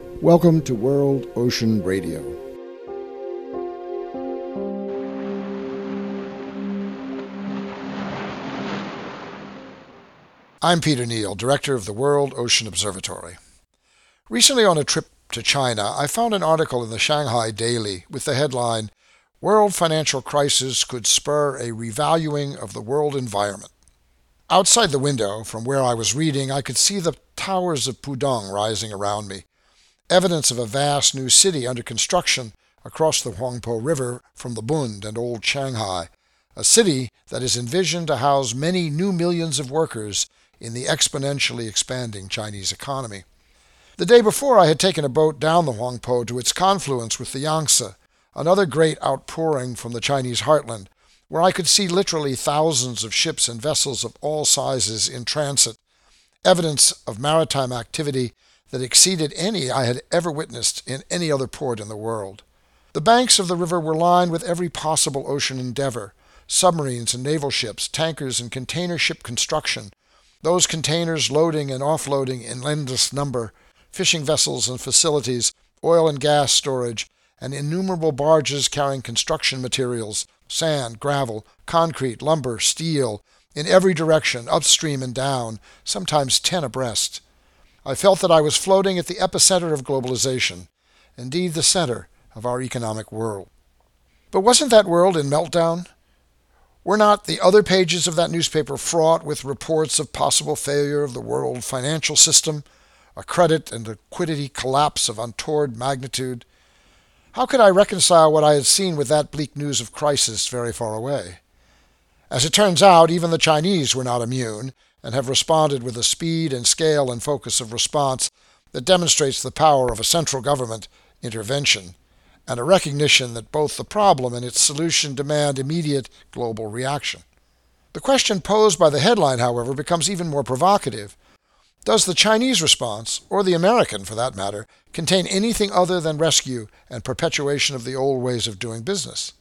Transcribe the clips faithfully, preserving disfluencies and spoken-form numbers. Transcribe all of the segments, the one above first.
Welcome to World Ocean Radio. I'm Peter Neal, Director of the World Ocean Observatory. Recently on a trip to China, I found an article in the Shanghai Daily with the headline, "World Financial Crisis Could Spur a Revaluing of the World Environment." Outside the window, from where I was reading, I could see the towers of Pudong rising around me, evidence of a vast new city under construction across the Huangpu River from the Bund and Old Shanghai, a city that is envisioned to house many new millions of workers in the exponentially expanding Chinese economy. The day before, I had taken a boat down the Huangpu to its confluence with the Yangtze, another great outpouring from the Chinese heartland, where I could see literally thousands of ships and vessels of all sizes in transit, evidence of maritime activity that exceeded any I had ever witnessed in any other port in the world. The banks of the river were lined with every possible ocean endeavor, submarines and naval ships, tankers and container ship construction, those containers loading and offloading in endless number, fishing vessels and facilities, oil and gas storage, and innumerable barges carrying construction materials, sand, gravel, concrete, lumber, steel, in every direction, upstream and down, sometimes ten abreast. I felt that I was floating at the epicenter of globalization, indeed the center of our economic world. But wasn't that world in meltdown? Were not the other pages of that newspaper fraught with reports of possible failure of the world financial system, a credit and liquidity collapse of untoward magnitude? How could I reconcile what I had seen with that bleak news of crisis very far away? As it turns out, even the Chinese were not immune, and have responded with a speed and scale and focus of response that demonstrates the power of a central government intervention and a recognition that both the problem and its solution demand immediate global reaction. The question posed by the headline, however, becomes even more provocative. Does the Chinese response, or the American for that matter, contain anything other than rescue and perpetuation of the old ways of doing business?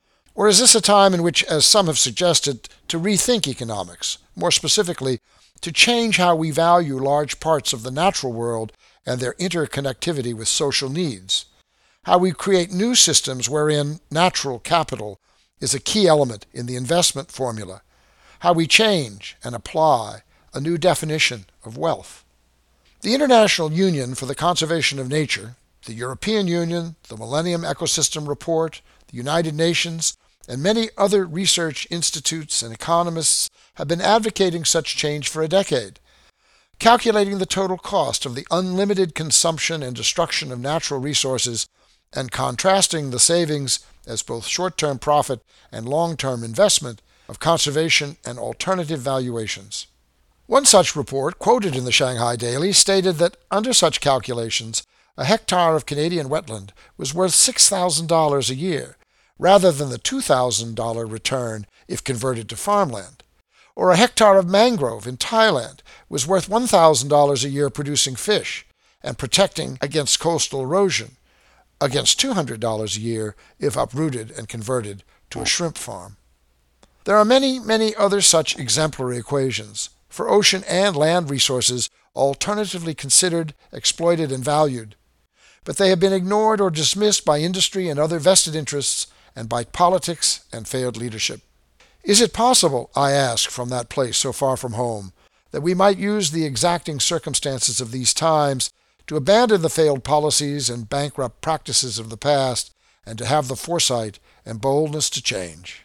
Or is this a time in which, as some have suggested, to rethink economics, more specifically, to change how we value large parts of the natural world and their interconnectivity with social needs, how we create new systems wherein natural capital is a key element in the investment formula, how we change and apply a new definition of wealth? The International Union for the Conservation of Nature, the European Union, the Millennium Ecosystem Report, the United Nations, and many other research institutes and economists have been advocating such change for a decade, calculating the total cost of the unlimited consumption and destruction of natural resources and contrasting the savings as both short-term profit and long-term investment of conservation and alternative valuations. One such report, quoted in the Shanghai Daily, stated that under such calculations, a hectare of Canadian wetland was worth six thousand dollars a year, rather than the two thousand dollars return if converted to farmland. Or a hectare of mangrove in Thailand was worth one thousand dollars a year producing fish and protecting against coastal erosion, against two hundred dollars a year if uprooted and converted to a shrimp farm. There are many, many other such exemplary equations for ocean and land resources alternatively considered, exploited, and valued, but they have been ignored or dismissed by industry and other vested interests and by politics and failed leadership. Is it possible, I ask from that place so far from home, that we might use the exacting circumstances of these times to abandon the failed policies and bankrupt practices of the past and to have the foresight and boldness to change?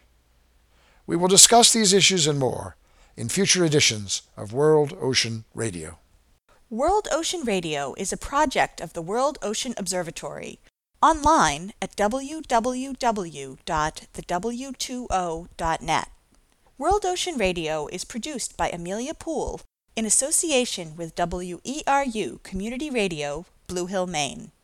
We will discuss these issues and more in future editions of World Ocean Radio. World Ocean Radio is a project of the World Ocean Observatory. Online at w w w dot the w two o dot net. World Ocean Radio is produced by Amelia Poole in association with W E R U Community Radio, Blue Hill, Maine.